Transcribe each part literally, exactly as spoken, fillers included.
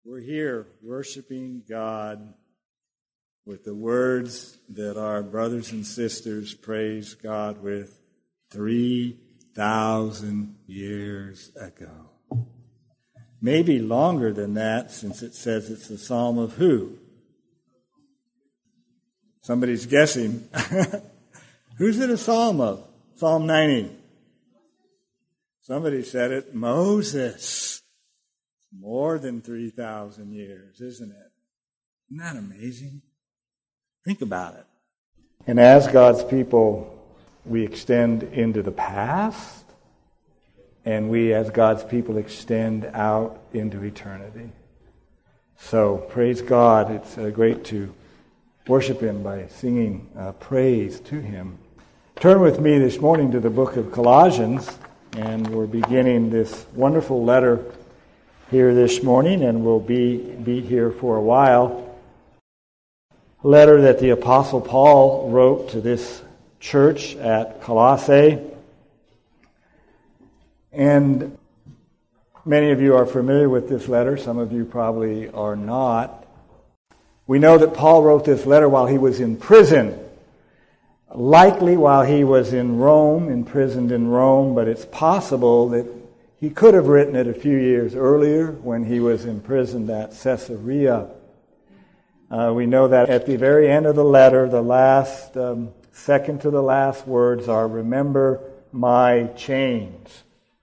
We're here worshiping God with the words that our brothers and sisters praised God with three thousand years ago. Maybe longer than that, since it says it's the Psalm of who? Somebody's guessing. Who's it a psalm of? Psalm ninety. Somebody said it. Moses. More than three thousand years, isn't it? Isn't that amazing? Think about it. And as God's people, we extend into the past, and we as God's people extend out into eternity. So praise God. It's uh, great to worship Him by singing uh, praise to Him. Turn with me this morning to the book of Colossians, and we're beginning this wonderful letter here this morning, and we'll be, be here for a while. A letter that the Apostle Paul wrote to this church at Colossae. And many of you are familiar with this letter. Some of you probably are not. We know that Paul wrote this letter while he was in prison. Likely while he was in Rome, imprisoned in Rome, but it's possible that he could have written it a few years earlier when he was imprisoned at Caesarea. Uh, we know that at the very end of the letter, the last, um, second to the last words are, "Remember my chains.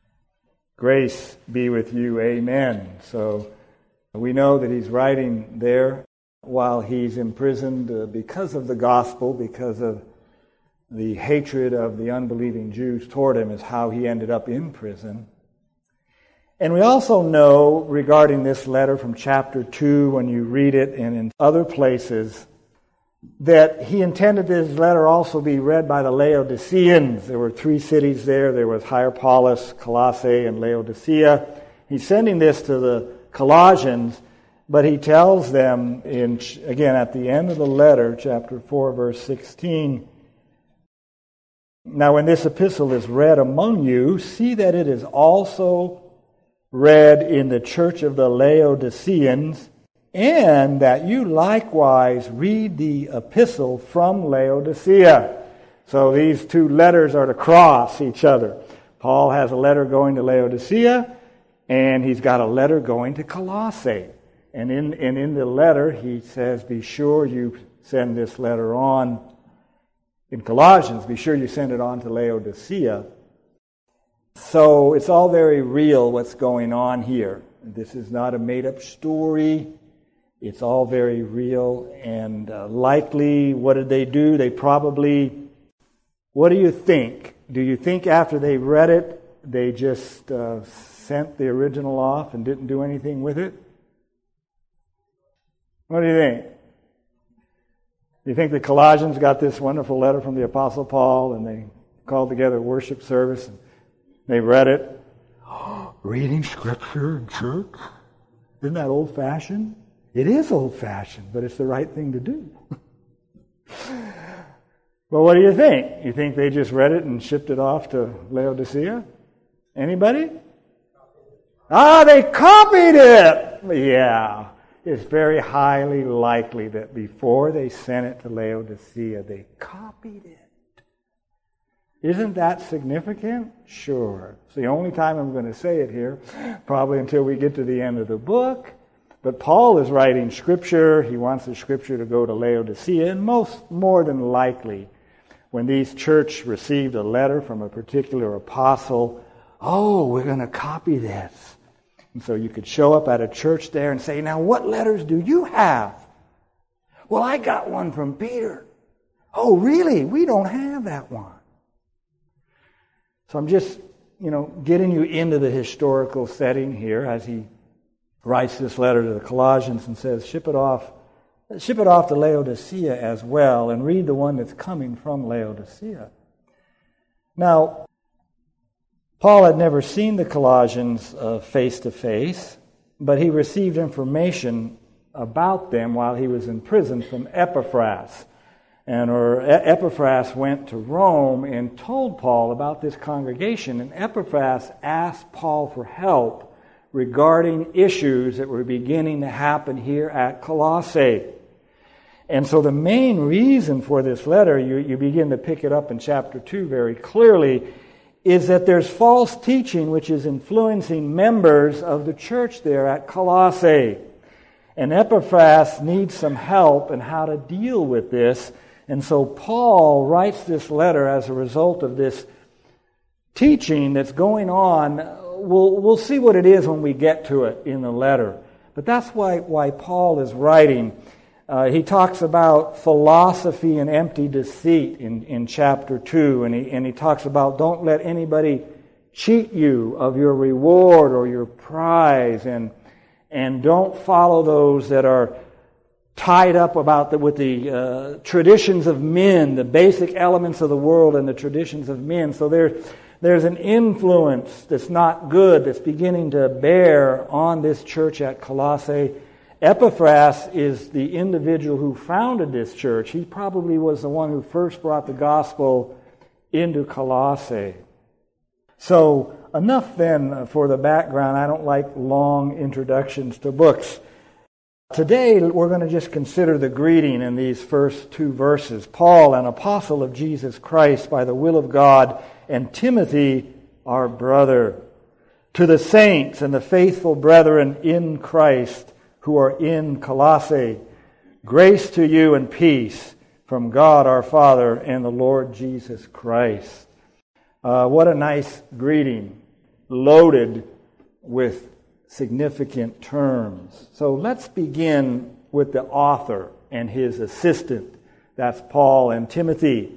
Grace be with you. Amen." So we know that he's writing there while he's imprisoned uh, because of the gospel, because of the hatred of the unbelieving Jews toward him, is how he ended up in prison. And we also know regarding this letter from chapter two, when you read it and in other places, that he intended this letter also be read by the Laodiceans. There were three cities there. There was Hierapolis, Colossae, and Laodicea. He's sending this to the Colossians, but he tells them, in again at the end of the letter, chapter four, verse sixteen, "Now when this epistle is read among you, see that it is also read in the church of the Laodiceans, and that you likewise read the epistle from Laodicea." So these two letters are to cross each other. Paul has a letter going to Laodicea, and he's got a letter going to Colossae. And in, and in the letter, he says, be sure you send this letter on. In Colossians, be sure you send it on to Laodicea. So it's all very real what's going on here. This is not a made-up story. It's all very real, and uh, likely, what did they do? They probably, what do you think? Do you think after they read it, they just uh, sent the original off and didn't do anything with it? What do you think? Do you think the Colossians got this wonderful letter from the Apostle Paul, and they called together a worship service, and they read it? Reading Scripture in church? Isn't that old-fashioned? It is old-fashioned, but it's the right thing to do. Well, what do you think? You think they just read it and shipped it off to Laodicea? Anybody? Ah, they copied it! Yeah. It's very highly likely that before they sent it to Laodicea, they copied it. Isn't that significant? Sure. It's the only time I'm going to say it here, probably until we get to the end of the book. But Paul is writing Scripture. He wants the Scripture to go to Laodicea. And most, more than likely, when these church received a letter from a particular apostle, oh, we're going to copy this. And so you could show up at a church there and say, now what letters do you have? Well, I got one from Peter. Oh, really? We don't have that one. So I'm just, you know, getting you into the historical setting here as he writes this letter to the Colossians and says, ship it off, ship it off to Laodicea as well, and read the one that's coming from Laodicea. Now, Paul had never seen the Colossians uh, face to face, but he received information about them while he was in prison from Epaphras. And or Epaphras went to Rome and told Paul about this congregation, and Epaphras asked Paul for help regarding issues that were beginning to happen here at Colossae. And so the main reason for this letter, you, you begin to pick it up in chapter two very clearly, is that there's false teaching which is influencing members of the church there at Colossae. And Epaphras needs some help in how to deal with this. And so Paul writes this letter as a result of this teaching that's going on. We'll, we'll see what it is when we get to it in the letter. But that's why, why Paul is writing. Uh, he talks about philosophy and empty deceit in, in chapter two, and he, and he talks about don't let anybody cheat you of your reward or your prize, and and don't follow those that are tied up about the, with the uh, traditions of men, the basic elements of the world and the traditions of men. So there, there's an influence that's not good that's beginning to bear on this church at Colossae. Epaphras is the individual who founded this church. He probably was the one who first brought the gospel into Colossae. So enough then for the background. I don't like long introductions to books. Today we're going to just consider the greeting in these first two verses. Paul, an apostle of Jesus Christ by the will of God, and Timothy, our brother, to the saints and the faithful brethren in Christ who are in Colossae, grace to you and peace from God our Father and the Lord Jesus Christ. Uh, what a nice greeting, loaded with significant terms. So let's begin with the author and his assistant. That's Paul and Timothy.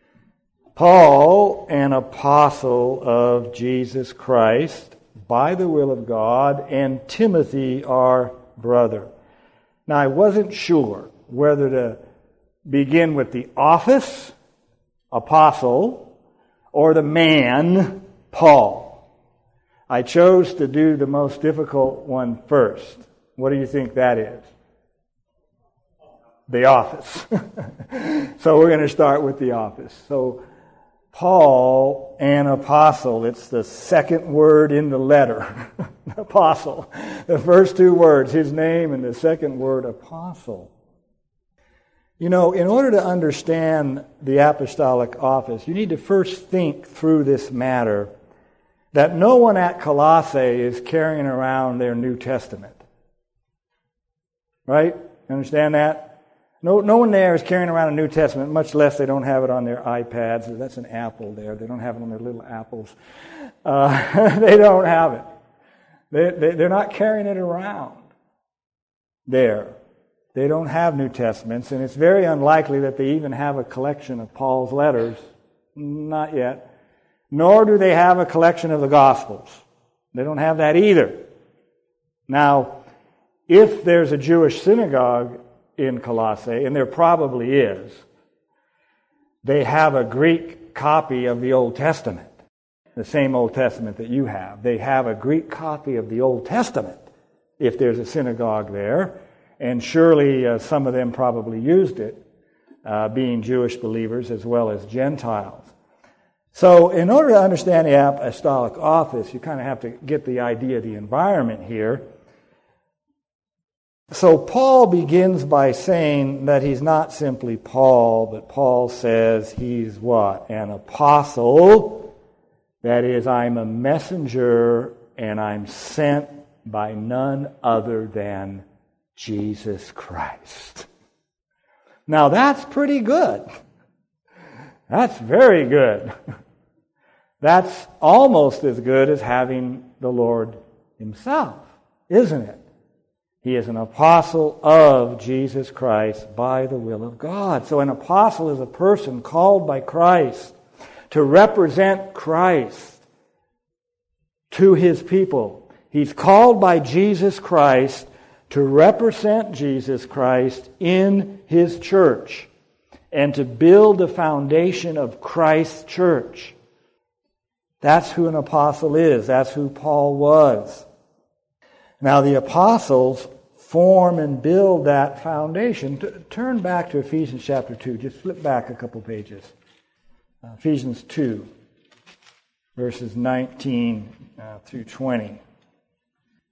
Paul, an apostle of Jesus Christ by the will of God, and Timothy, our brother. Now, I wasn't sure whether to begin with the office, apostle, or the man, Paul. I chose to do the most difficult one first. What do you think that is? The office. So we're going to start with the office. So Paul, an apostle. It's the second word in the letter. Apostle. The first two words, his name, and the second word, apostle. You know, in order to understand the apostolic office, you need to first think through this matter that no one at Colossae is carrying around their New Testament. Right? Understand that? No, no one there is carrying around a New Testament, much less they don't have it on their iPads. That's an Apple there. They don't have it on their little apples. Uh, they don't have it. They, they, they're not carrying it around there. They don't have New Testaments, and it's very unlikely that they even have a collection of Paul's letters. Not yet. Nor do they have a collection of the Gospels. They don't have that either. Now, if there's a Jewish synagogue in Colossae, and there probably is, they have a Greek copy of the Old Testament, the same Old Testament that you have. They have a Greek copy of the Old Testament, if there's a synagogue there, and surely uh, some of them probably used it, uh, being Jewish believers as well as Gentiles. So in order to understand the apostolic office, you kind of have to get the idea of the environment here. So Paul begins by saying that he's not simply Paul, but Paul says he's what? An apostle. That is, I'm a messenger and I'm sent by none other than Jesus Christ. Now that's pretty good. That's very good. That's almost as good as having the Lord himself, isn't it? He is an apostle of Jesus Christ by the will of God. So an apostle is a person called by Christ to represent Christ to his people. He's called by Jesus Christ to represent Jesus Christ in his church and to build the foundation of Christ's church. That's who an apostle is. That's who Paul was. Now the apostles form and build that foundation. T- turn back to Ephesians chapter two. Just flip back a couple pages. Uh, Ephesians two, verses nineteen uh, through twenty.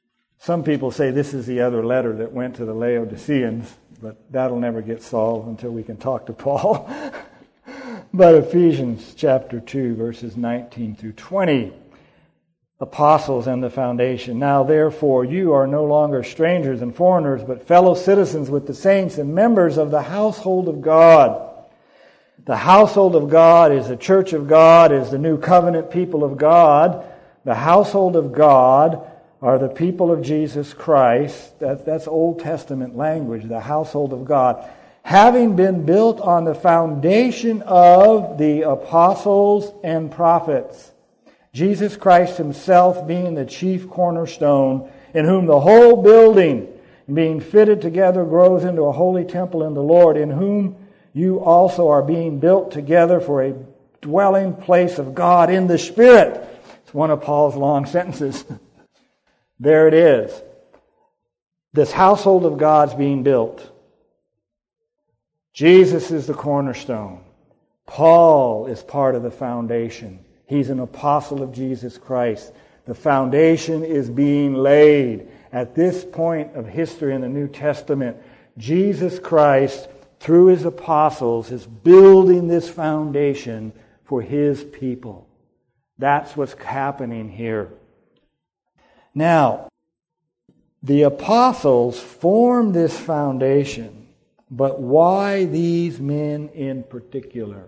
Some people say this is the other letter that went to the Laodiceans, but that'll never get solved until we can talk to Paul. But Ephesians chapter two, verses nineteen through twenty, apostles and the foundation. Now therefore you are no longer strangers and foreigners, but fellow citizens with the saints and members of the household of God. The household of God is the church of God, is the new covenant people of God. The household of God are the people of Jesus Christ. That, that's Old Testament language, the household of God. Having been built on the foundation of the apostles and prophets, Jesus Christ himself being the chief cornerstone, in whom the whole building, being fitted together, grows into a holy temple in the Lord, in whom you also are being built together for a dwelling place of God in the Spirit. It's one of Paul's long sentences. There it is. This household of God's being built. Jesus is the cornerstone. Paul is part of the foundation. He's an apostle of Jesus Christ. The foundation is being laid. At this point of history in the New Testament, Jesus Christ, through his apostles, is building this foundation for his people. That's what's happening here. Now, the apostles formed this foundation, but why these men in particular?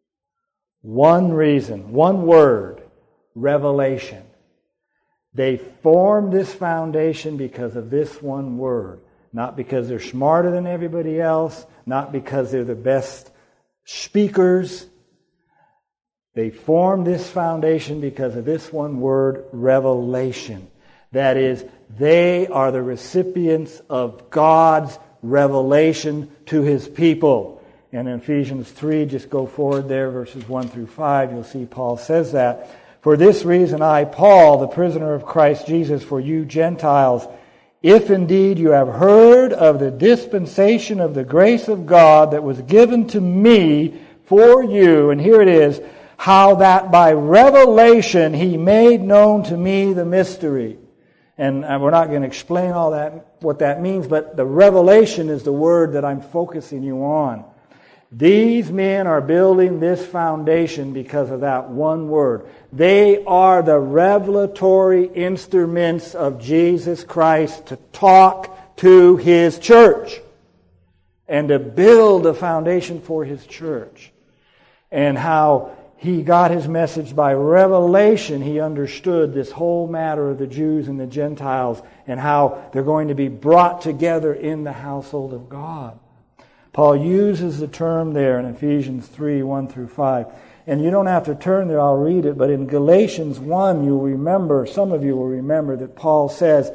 One reason, one word, revelation. They formed this foundation because of this one word. Not because they're smarter than everybody else, not because they're the best speakers. They formed this foundation because of this one word, revelation. That is, they are the recipients of God's revelation to his people. And in Ephesians three, just go forward there, verses one through five, you'll see Paul says that. For this reason I, Paul, the prisoner of Christ Jesus, for you Gentiles, if indeed you have heard of the dispensation of the grace of God that was given to me for you, and here it is, how that by revelation he made known to me the mystery. And we're not going to explain all that, what that means, but the revelation is the word that I'm focusing you on. These men are building this foundation because of that one word. They are the revelatory instruments of Jesus Christ to talk to his church and to build a foundation for his church. And how he got his message by revelation. He understood this whole matter of the Jews and the Gentiles and how they're going to be brought together in the household of God. Paul uses the term there in Ephesians three, one through five. And you don't have to turn there, I'll read it. But in Galatians one, you'll remember, some of you will remember that Paul says,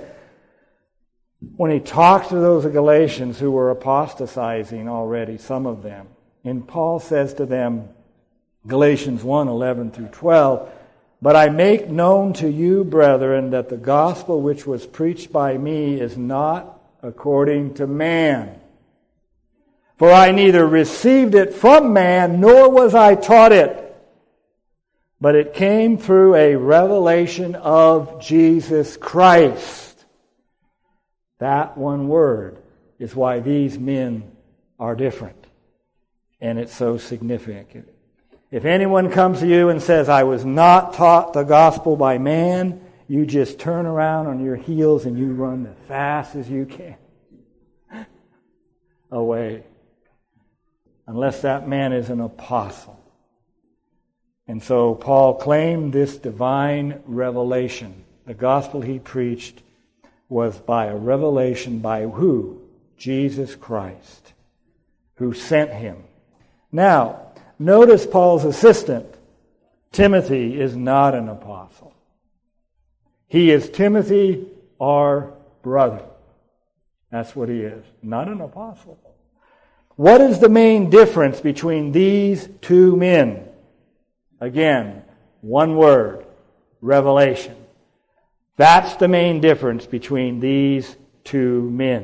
when he talks to those Galatians who were apostatizing already, some of them, and Paul says to them, Galatians one, eleven through twelve, but I make known to you, brethren, that the gospel which was preached by me is not according to man. For I neither received it from man, nor was I taught it. But it came through a revelation of Jesus Christ. That one word is why these men are different. And it's so significant. If anyone comes to you and says, I was not taught the gospel by man, you just turn around on your heels and you run as fast as you can away. Unless that man is an apostle. And so Paul claimed this divine revelation. The gospel he preached was by a revelation by who? Jesus Christ, who sent him. Now, notice Paul's assistant, Timothy, is not an apostle. He is Timothy, our brother. That's what he is. Not an apostle. What is the main difference between these two men? Again, one word, revelation. That's the main difference between these two men.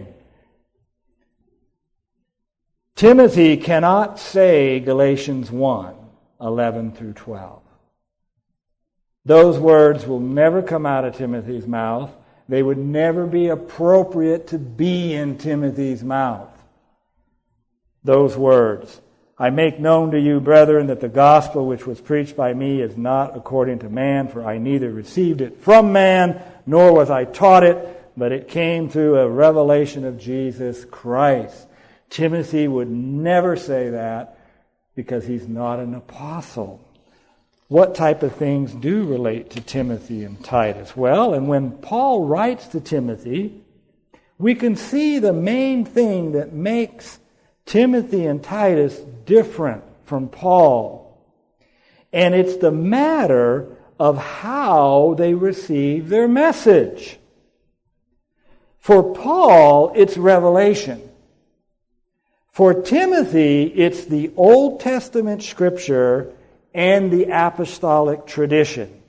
Timothy cannot say Galatians one, eleven through twelve. Those words will never come out of Timothy's mouth They would never be appropriate to be in Timothy's mouth. Those words, I make known to you, brethren, that the gospel which was preached by me is not according to man, for I neither received it from man, nor was I taught it, but it came through a revelation of Jesus Christ. Timothy would never say that because he's not an apostle. What type of things do relate to Timothy and Titus? Well, and when Paul writes to Timothy, we can see the main thing that makes Timothy and Titus different from Paul. And it's the matter of how they receive their message. For Paul, it's revelation. For Timothy, it's the Old Testament Scripture and the apostolic tradition.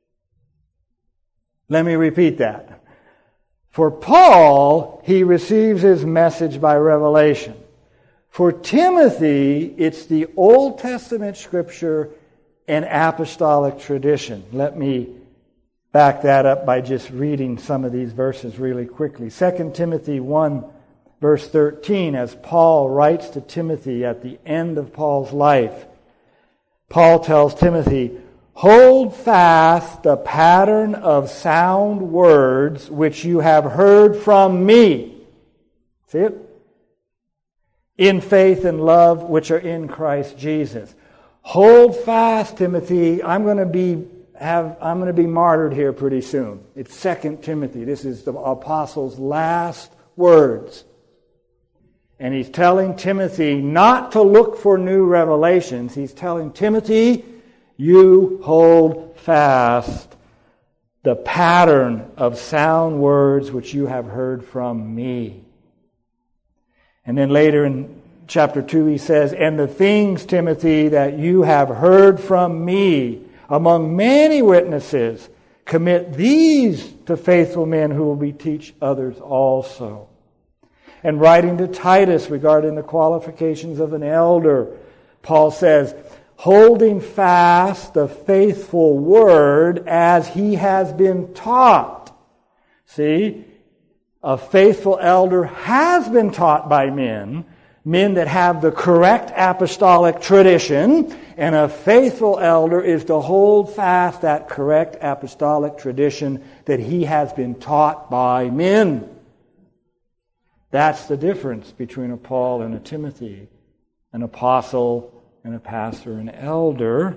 Let me repeat that. For Paul, he receives his message by revelation. For Timothy, it's the Old Testament Scripture and apostolic tradition. Let me back that up by just reading some of these verses really quickly. Second Timothy one, verse thirteen, as Paul writes to Timothy at the end of Paul's life, Paul tells Timothy, hold fast the pattern of sound words which you have heard from me. See it? In faith and love which are in Christ Jesus. Hold fast, Timothy. I'm going to be have I'm going to be martyred here pretty soon. It's Second Timothy. This is the apostle's last words. And he's telling Timothy not to look for new revelations. He's telling Timothy, you hold fast the pattern of sound words which you have heard from me. And then later in chapter two he says, and the things, Timothy, that you have heard from me among many witnesses, commit these to faithful men who will be teach others also. And writing to Titus regarding the qualifications of an elder, Paul says, holding fast the faithful word as he has been taught. See, a faithful elder has been taught by men, men that have the correct apostolic tradition, and a faithful elder is to hold fast that correct apostolic tradition that he has been taught by men. That's the difference between a Paul and a Timothy, an apostle and a pastor, an elder.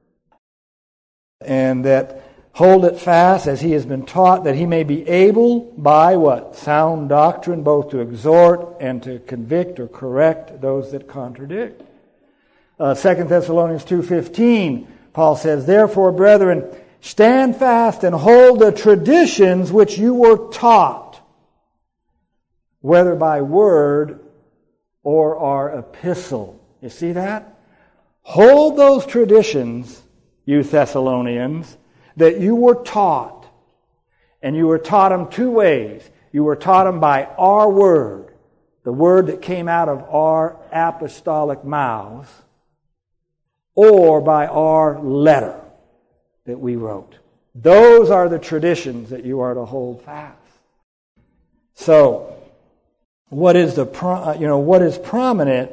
And that hold it fast as he has been taught, that he may be able by what? Sound doctrine, both to exhort and to convict or correct those that contradict. Uh, Second Thessalonians two fifteen, Paul says, therefore, brethren, stand fast and hold the traditions which you were taught, whether by word or our epistle. You see that? Hold those traditions, you Thessalonians, that you were taught. And you were taught them two ways. You were taught them by our word, the word that came out of our apostolic mouths, or by our letter that we wrote. Those are the traditions that you are to hold fast. So, what is the pro- you know what is prominent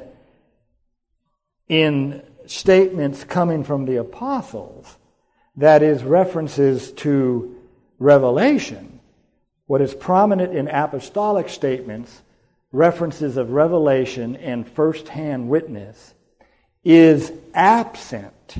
in statements coming from the apostles? That is references to revelation. What is prominent in apostolic statements, references of revelation and first-hand witness, is absent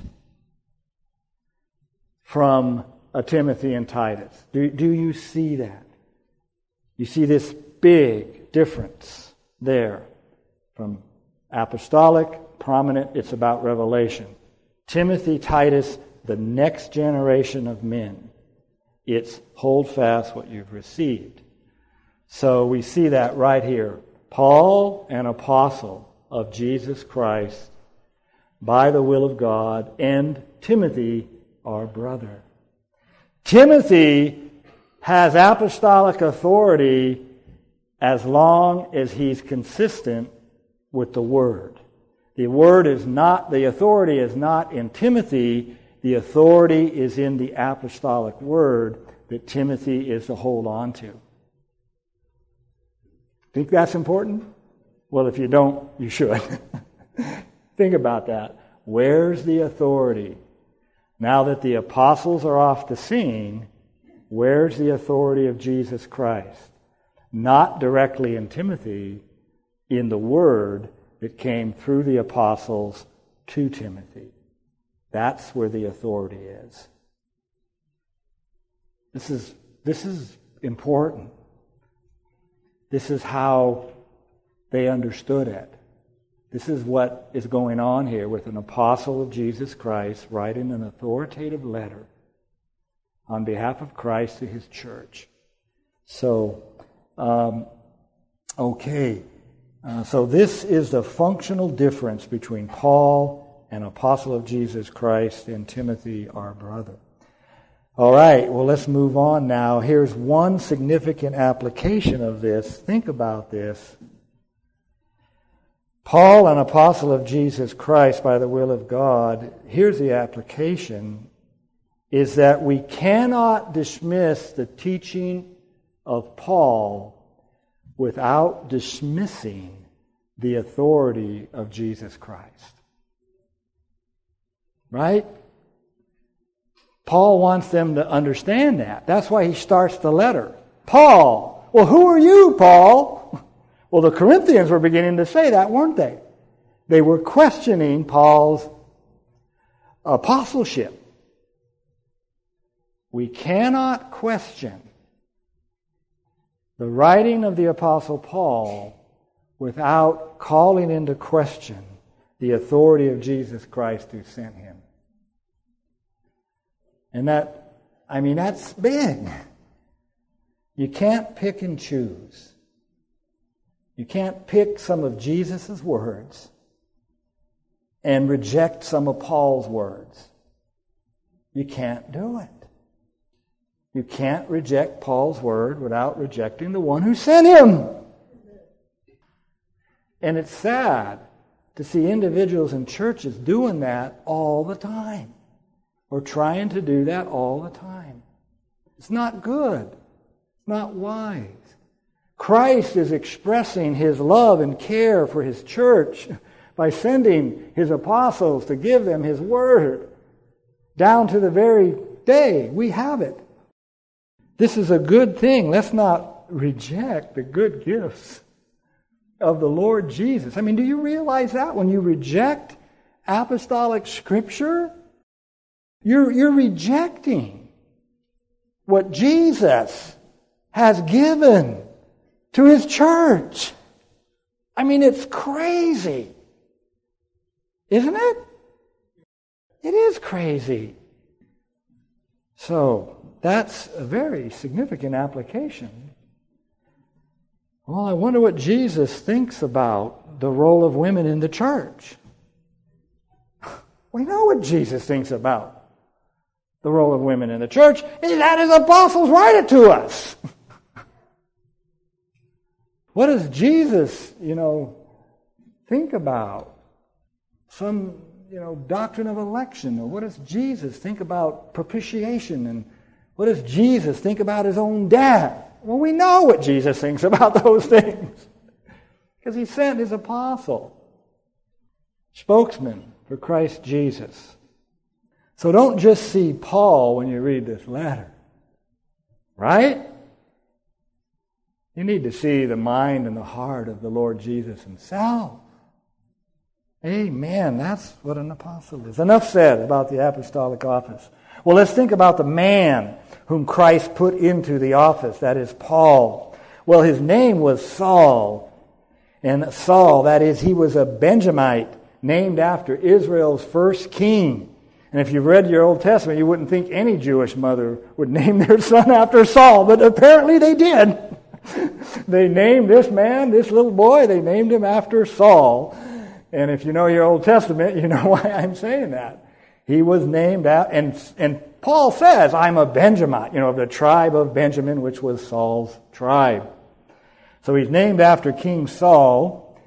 from a Timothy and Titus. Do, do you see that? You see this big difference there. From apostolic, prominent, it's about revelation. Timothy, Titus, the next generation of men. It's hold fast what you've received. So we see that right here. Paul, an apostle of Jesus Christ, by the will of God, and Timothy, our brother. Timothy has apostolic authority as long as he's consistent with the Word. The Word is not, the authority is not in Timothy, the authority is in the apostolic Word that Timothy is to hold on to. Think that's important? Well, if you don't, you should. Think about that. Where's the authority? Now that the apostles are off the scene, where's the authority of Jesus Christ? Not directly in Timothy, in the word that came through the apostles to Timothy. That's where the authority is. This is, this is important. This is how they understood it. This is what is going on here with an apostle of Jesus Christ writing an authoritative letter on behalf of Christ to his church. So, um, okay. Uh, so this is the functional difference between Paul, an apostle of Jesus Christ, and Timothy, our brother. All right, well, let's move on now. Here's one significant application of this. Think about this. Paul, an apostle of Jesus Christ by the will of God, here's the application, is that we cannot dismiss the teaching of Paul without dismissing the authority of Jesus Christ. Right? Paul wants them to understand that. That's why he starts the letter. Paul. Well, who are you, Paul? Well, the Corinthians were beginning to say that, weren't they? They were questioning Paul's apostleship. We cannot question the writing of the Apostle Paul without calling into question the authority of Jesus Christ who sent him. And that, I mean, that's big. You can't pick and choose. You can't pick some of Jesus' words and reject some of Paul's words. You can't do it. You can't reject Paul's word without rejecting the one who sent him. And it's sad to see individuals in churches doing that all the time, or trying to do that all the time. It's not good. It's not wise. Christ is expressing his love and care for his church by sending his apostles to give them his word. Down to the very day, we have it. This is a good thing. Let's not reject the good gifts of the Lord Jesus. I mean, do you realize that when you reject apostolic scripture, you're, you're rejecting what Jesus has given to his church. I mean, it's crazy. Isn't it? It is crazy. So, that's a very significant application. Well, I wonder what Jesus thinks about the role of women in the church. We know what Jesus thinks about the role of women in the church. He had his apostles write it to us. What does Jesus, you know, think about? Some, you know, doctrine of election. Or what does Jesus think about propitiation? And what does Jesus think about his own death? Well, we know what Jesus thinks about those things. Because he sent his apostle, spokesman for Christ Jesus. So don't just see Paul when you read this letter. Right? You need to see the mind and the heart of the Lord Jesus himself. Amen. That's what an apostle is. Enough said about the apostolic office. Well, let's think about the man whom Christ put into the office. That is Paul. Well, his name was Saul. And Saul, that is, he was a Benjamite named after Israel's first king. And if you've read your Old Testament, you wouldn't think any Jewish mother would name their son after Saul, but apparently they did. They named this man, this little boy, they named him after Saul. And if you know your Old Testament, you know why I'm saying that. He was named out, and, and Paul says, I'm a Benjamite, you know, of the tribe of Benjamin, which was Saul's tribe. So he's named after King Saul,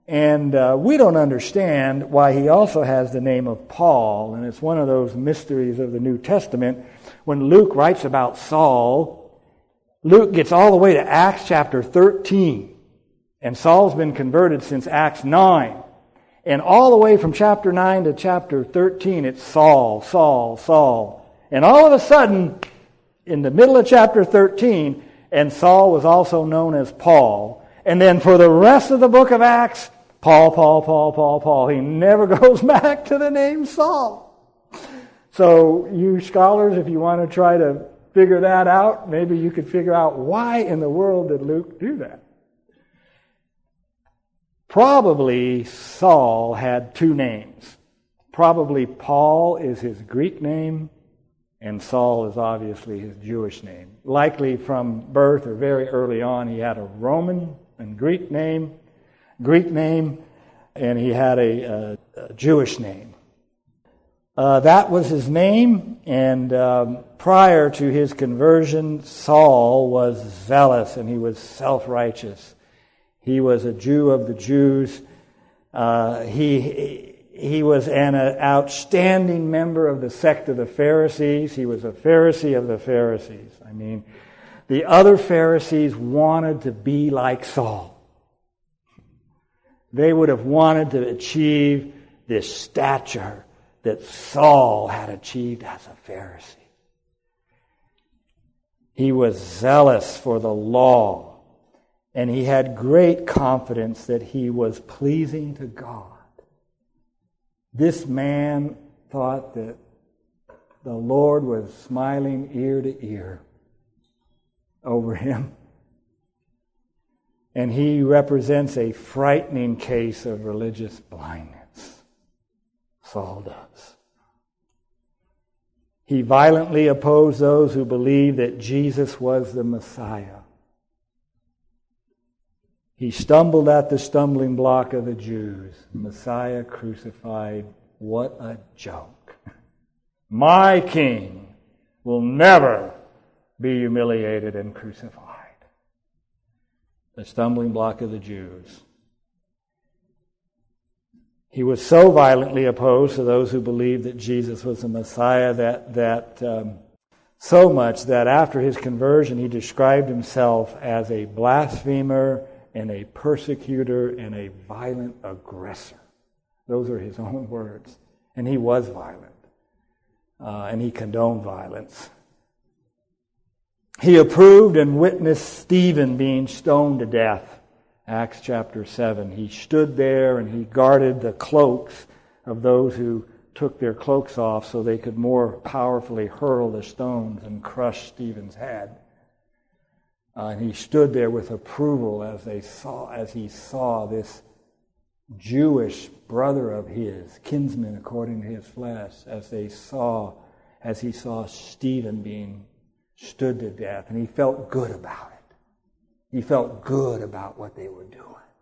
And uh, we don't understand why he also has the name of Paul, and it's one of those mysteries of the New Testament. When Luke writes about Saul, Luke gets all the way to Acts chapter thirteen, and Saul's been converted since Acts nine. And all the way from chapter nine to chapter thirteen, it's Saul, Saul, Saul. And all of a sudden, in the middle of chapter thirteen, and Saul was also known as Paul. And then for the rest of the book of Acts, Paul, Paul, Paul, Paul, Paul. He never goes back to the name Saul. So you scholars, if you want to try to figure that out, maybe you could figure out why in the world did Luke do that. Probably Saul had two names. Probably Paul is his Greek name, and Saul is obviously his Jewish name. Likely from birth or very early on, he had a Roman and Greek name, Greek name, and he had a, a, a Jewish name. Uh, that was his name, and um, prior to his conversion, Saul was zealous and he was self-righteous. He was a Jew of the Jews. Uh, he he was an outstanding member of the sect of the Pharisees. He was a Pharisee of the Pharisees. I mean, the other Pharisees wanted to be like Saul. They would have wanted to achieve this stature that Saul had achieved as a Pharisee. He was zealous for the law, and he had great confidence that he was pleasing to God. This man thought that the Lord was smiling ear to ear over him. And he represents a frightening case of religious blindness. Saul does. He violently opposed those who believed that Jesus was the Messiah. He stumbled at the stumbling block of the Jews. Messiah crucified. What a joke. My king will never be humiliated and crucified. The stumbling block of the Jews. He was so violently opposed to those who believed that Jesus was the Messiah that, that um, so much that after his conversion he described himself as a blasphemer and a persecutor and a violent aggressor. Those are his own words. And he was violent. Uh, and he condoned violence. He approved and witnessed Stephen being stoned to death. Acts chapter seven. He stood there and he guarded the cloaks of those who took their cloaks off so they could more powerfully hurl the stones and crush Stephen's head. Uh, and he stood there with approval as they saw, as he saw this Jewish brother of his, kinsman according to his flesh, as they saw, as he saw Stephen being stood to death, and he felt good about it. He felt good about what they were doing.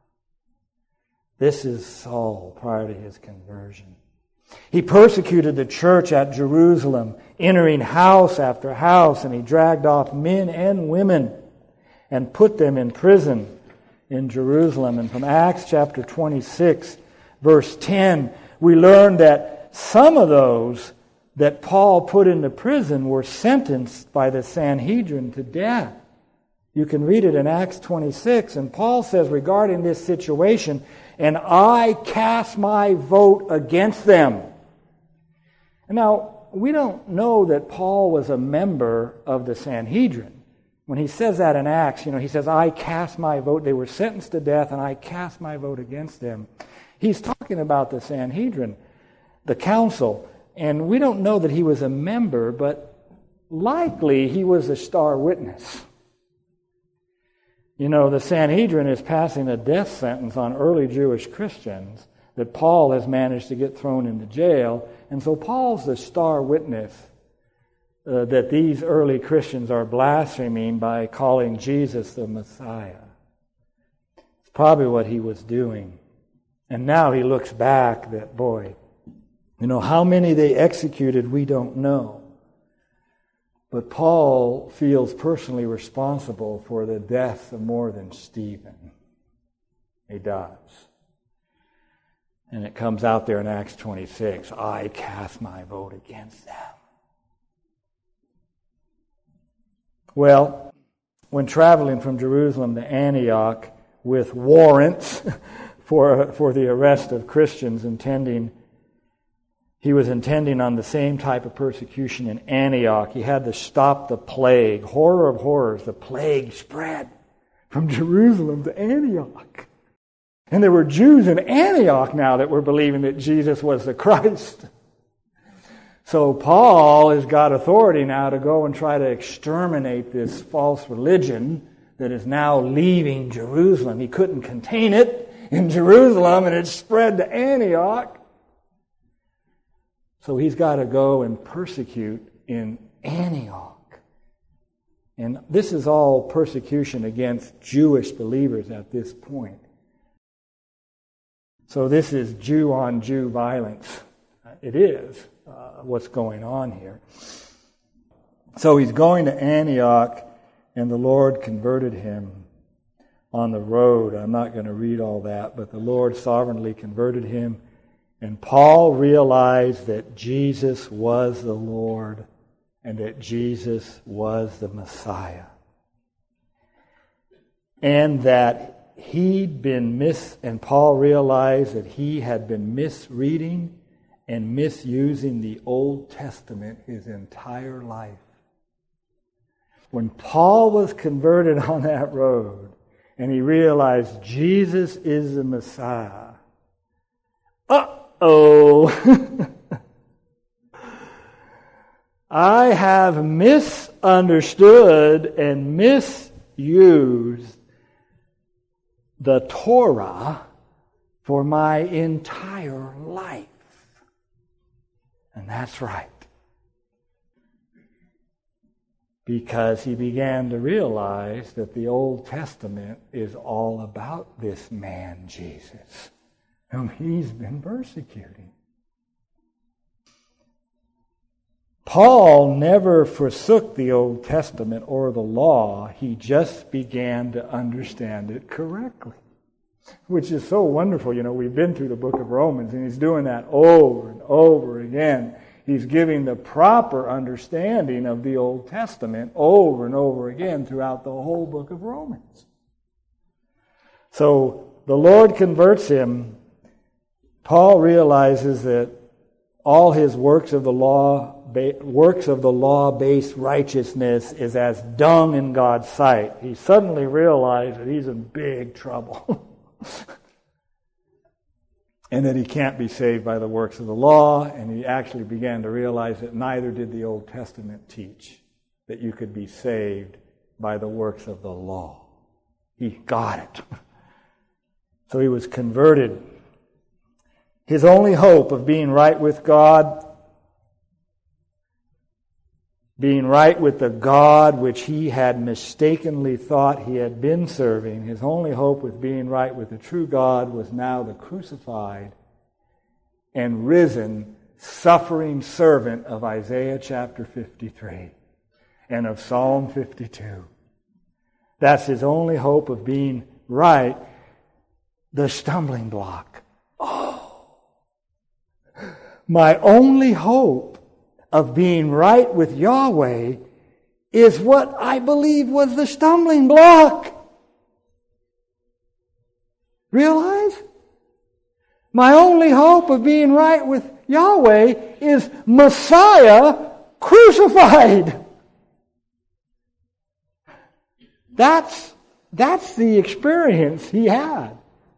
This is Saul prior to his conversion. He persecuted the church at Jerusalem, entering house after house, and he dragged off men and women and put them in prison in Jerusalem. And from Acts chapter twenty-six, verse ten, we learn that some of those that Paul put into prison were sentenced by the Sanhedrin to death. You can read it in Acts twenty-six, and Paul says regarding this situation, and I cast my vote against them. And now, we don't know that Paul was a member of the Sanhedrin. When he says that in Acts, you know, he says, I cast my vote. They were sentenced to death, and I cast my vote against them. He's talking about the Sanhedrin, the council. And we don't know that he was a member, but likely he was a star witness. You know, the Sanhedrin is passing a death sentence on early Jewish Christians that Paul has managed to get thrown into jail. And so Paul's the star witness uh, that these early Christians are blaspheming by calling Jesus the Messiah. It's probably what he was doing. And now he looks back that, boy, you know, how many they executed, we don't know. But Paul feels personally responsible for the death of more than Stephen. He does. And it comes out there in Acts twenty-six, I cast my vote against them. Well, when traveling from Jerusalem to Antioch with warrants for, for the arrest of Christians intending, he was intending on the same type of persecution in Antioch. He had to stop the plague. Horror of horrors, the plague spread from Jerusalem to Antioch. And there were Jews in Antioch now that were believing that Jesus was the Christ. So Paul has got authority now to go and try to exterminate this false religion that is now leaving Jerusalem. He couldn't contain it in Jerusalem, and it spread to Antioch. So he's got to go and persecute in Antioch. And this is all persecution against Jewish believers at this point. So this is Jew-on-Jew violence. It is uh, what's going on here. So he's going to Antioch, and the Lord converted him on the road. I'm not going to read all that, but the Lord sovereignly converted him. And Paul realized that Jesus was the Lord and that Jesus was the Messiah. And that he'd been mis... And Paul realized that he had been misreading and misusing the Old Testament his entire life. When Paul was converted on that road and he realized Jesus is the Messiah, uh-oh, I have misunderstood and misused the Torah for my entire life. And that's right. Because he began to realize that the Old Testament is all about this man, Jesus, whom he's been persecuting. Paul never forsook the Old Testament or the law. He just began to understand it correctly, which is so wonderful. You know, we've been through the book of Romans, and he's doing that over and over again. He's giving the proper understanding of the Old Testament over and over again throughout the whole book of Romans. So the Lord converts him. Paul realizes that all his works of the law, works of the law-based righteousness is as dung in God's sight. He suddenly realized that he's in big trouble. And that he can't be saved by the works of the law, and he actually began to realize that neither did the Old Testament teach that you could be saved by the works of the law. He got it. So he was converted. His only hope of being right with God, being right with the God which he had mistakenly thought he had been serving, his only hope with being right with the true God was now the crucified and risen, suffering servant of Isaiah chapter fifty-three and of Psalm fifty-two. That's his only hope of being right. The stumbling block. Oh! My only hope of being right with Yahweh is what I believe was the stumbling block. Realize? My only hope of being right with Yahweh is Messiah crucified. That's, that's the experience he had.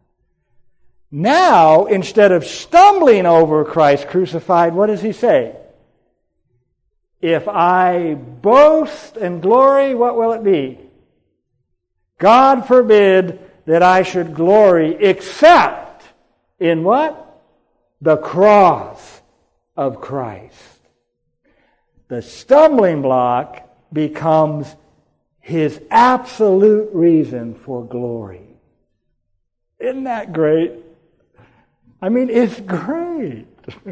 Now, instead of stumbling over Christ crucified, what does he say? If I boast and glory, what will it be? God forbid that I should glory except in what? The cross of Christ. The stumbling block becomes his absolute reason for glory. Isn't that great? I mean, it's great.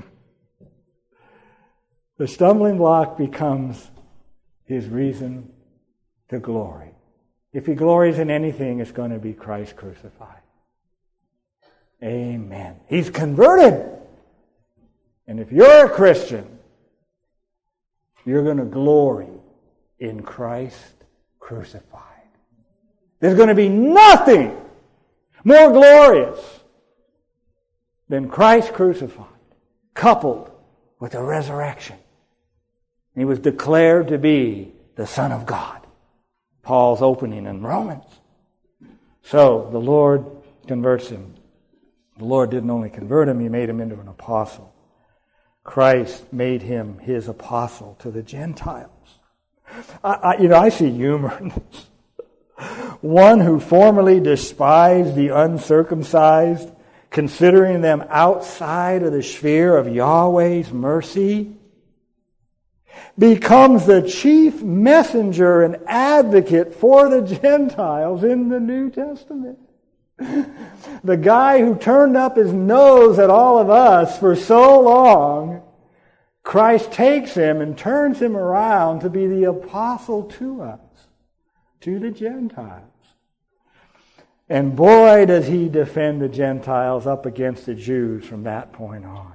The stumbling block becomes his reason to glory. If he glories in anything, it's going to be Christ crucified. Amen. He's converted. And if you're a Christian, you're going to glory in Christ crucified. There's going to be nothing more glorious than Christ crucified, coupled with the resurrection. He was declared to be the Son of God. Paul's opening in Romans. So the Lord converts him. The Lord didn't only convert him, He made him into an apostle. Christ made him His apostle to the Gentiles. I, I, you know, I see humor in this. One who formerly despised the uncircumcised, considering them outside of the sphere of Yahweh's mercy, becomes the chief messenger and advocate for the Gentiles in the New Testament. The guy who turned up his nose at all of us for so long, Christ takes him and turns him around to be the apostle to us, to the Gentiles. And boy, does he defend the Gentiles up against the Jews from that point on.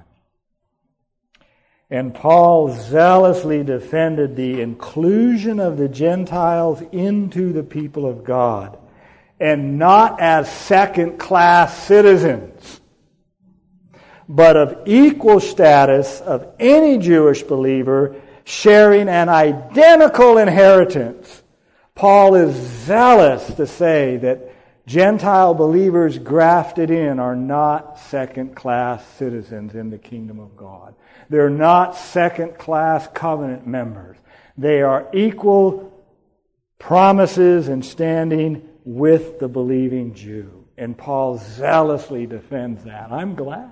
And Paul zealously defended the inclusion of the Gentiles into the people of God, and not as second-class citizens, but of equal status of any Jewish believer sharing an identical inheritance. Paul is zealous to say that Gentile believers grafted in are not second-class citizens in the kingdom of God. They're not second-class covenant members. They are equal promises and standing with the believing Jew. And Paul zealously defends that. I'm glad.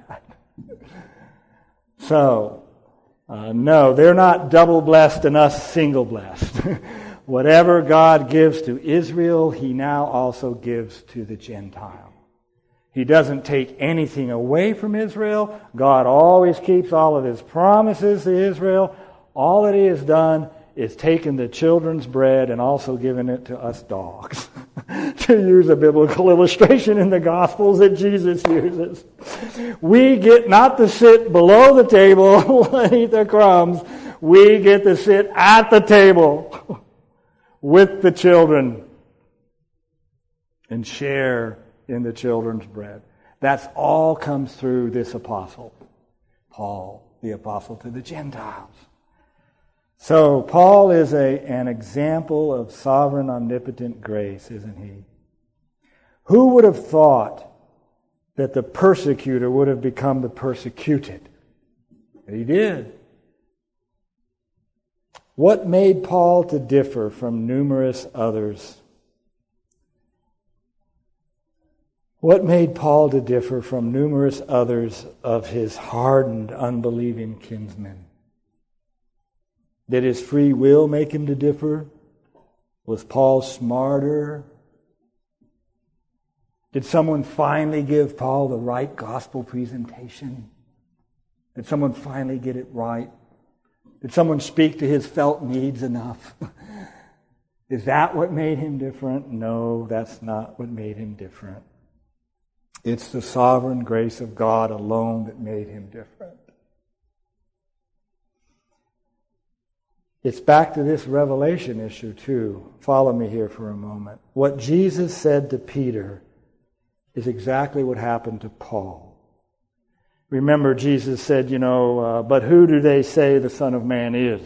So, uh, no, they're not double blessed and us single blessed. Whatever God gives to Israel, He now also gives to the Gentile. He doesn't take anything away from Israel. God always keeps all of His promises to Israel. All that He has done is taken the children's bread and also given it to us dogs. To use a biblical illustration in the Gospels that Jesus uses. We get not to sit below the table and eat the crumbs. We get to sit at the table with the children and share in the children's bread. That's all comes through this apostle, Paul, the apostle to the Gentiles. So Paul is a, an example of sovereign, omnipotent grace, isn't he? Who would have thought that the persecutor would have become the persecuted? He did. What made Paul to differ from numerous others? What made Paul to differ from numerous others of his hardened, unbelieving kinsmen? Did his free will make him to differ? Was Paul smarter? Did someone finally give Paul the right gospel presentation? Did someone finally get it right? Did someone speak to his felt needs enough? Is that what made him different? No, that's not what made him different. It's the sovereign grace of God alone that made him different. It's back to this revelation issue too. Follow me here for a moment. What Jesus said to Peter is exactly what happened to Paul. Remember, Jesus said, you know, uh, but who do they say the Son of Man is?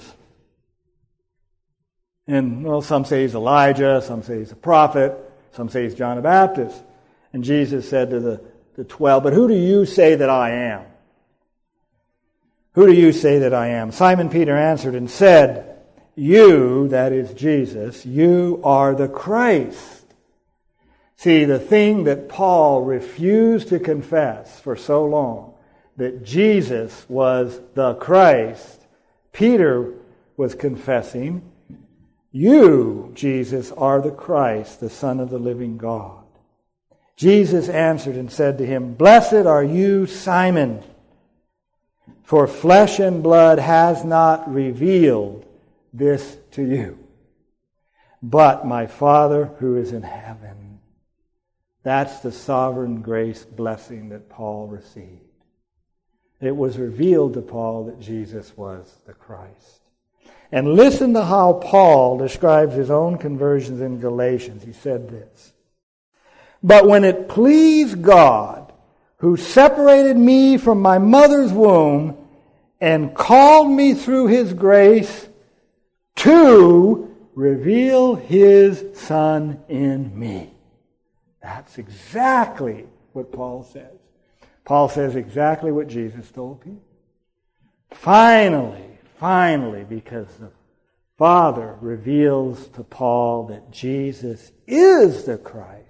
And, well, some say he's Elijah, some say he's a prophet, some say he's John the Baptist. And Jesus said to the, the twelve, but who do you say that I am? Who do you say that I am? Simon Peter answered and said, you, that is Jesus, you are the Christ. See, the thing that Paul refused to confess for so long, that Jesus was the Christ, Peter was confessing, you, Jesus, are the Christ, the Son of the living God. Jesus answered and said to him, blessed are you, Simon, for flesh and blood has not revealed this to you, but my Father who is in heaven. That's the sovereign grace blessing that Paul received. It was revealed to Paul that Jesus was the Christ. And listen to how Paul describes his own conversions in Galatians. He said this, "But when it pleased God, who separated me from my mother's womb and called me through His grace to reveal His Son in me." That's exactly what Paul says. Paul says exactly what Jesus told Peter. Finally, finally, because the Father reveals to Paul that Jesus is the Christ,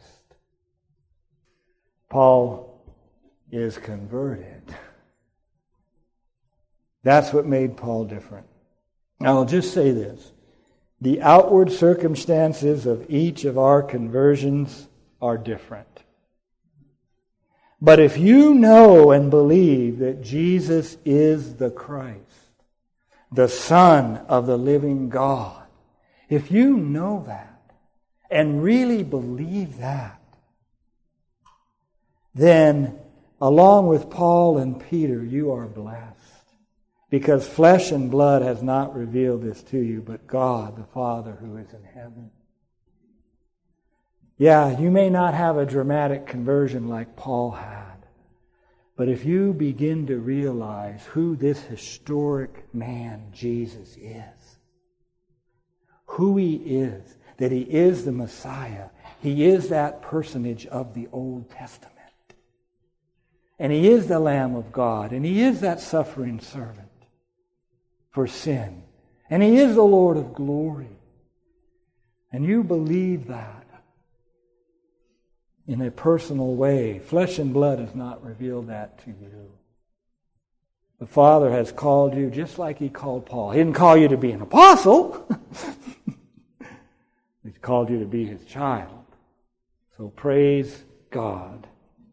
Paul is converted. That's what made Paul different. Now, I'll just say this. The outward circumstances of each of our conversions are different. But if you know and believe that Jesus is the Christ, the Son of the living God, if you know that and really believe that, then along with Paul and Peter, you are blessed. Because flesh and blood has not revealed this to you, but God, the Father who is in heaven. Yeah, you may not have a dramatic conversion like Paul had. But if you begin to realize who this historic man Jesus is, who He is, that He is the Messiah, He is that personage of the Old Testament, and He is the Lamb of God, and He is that suffering servant for sin, and He is the Lord of glory, and you believe that in a personal way. Flesh and blood has not revealed that to you. The Father has called you just like He called Paul. He didn't call you to be an apostle. He's called you to be His child. So praise God.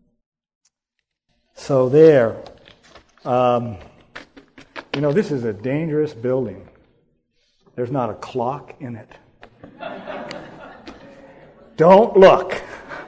So there, um, you know, this is a dangerous building. There's not a clock in it. Don't look.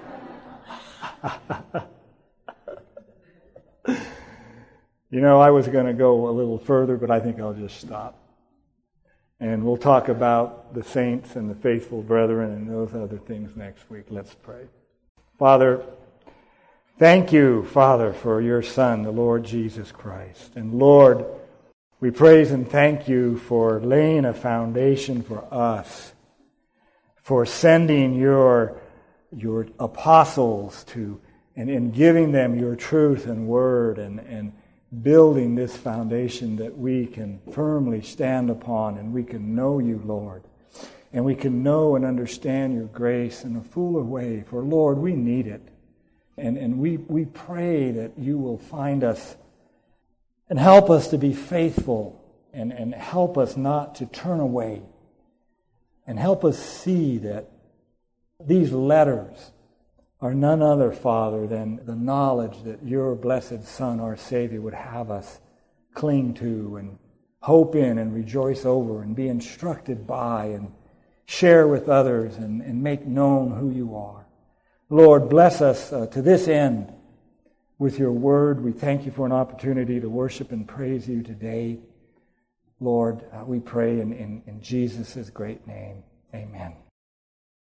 You know, I was going to go a little further, but I think I'll just stop. And we'll talk about the saints and the faithful brethren and those other things next week. Let's pray. Father, thank you, Father, for your Son, the Lord Jesus Christ. And Lord, we praise and thank you for laying a foundation for us, for sending your your apostles to, and in giving them your truth and word, and, and building this foundation that we can firmly stand upon, and we can know you, Lord. And we can know and understand your grace in a fuller way. For, Lord, we need it. And, and we, we pray that you will find us and help us to be faithful, and, and help us not to turn away. And help us see that these letters are none other, Father, than the knowledge that your blessed Son, our Savior, would have us cling to and hope in and rejoice over and be instructed by and share with others and, and make known who you are. Lord, bless us uh, to this end with your word. We thank you for an opportunity to worship and praise you today. Lord, uh, we pray in, in, in Jesus' great name. Amen.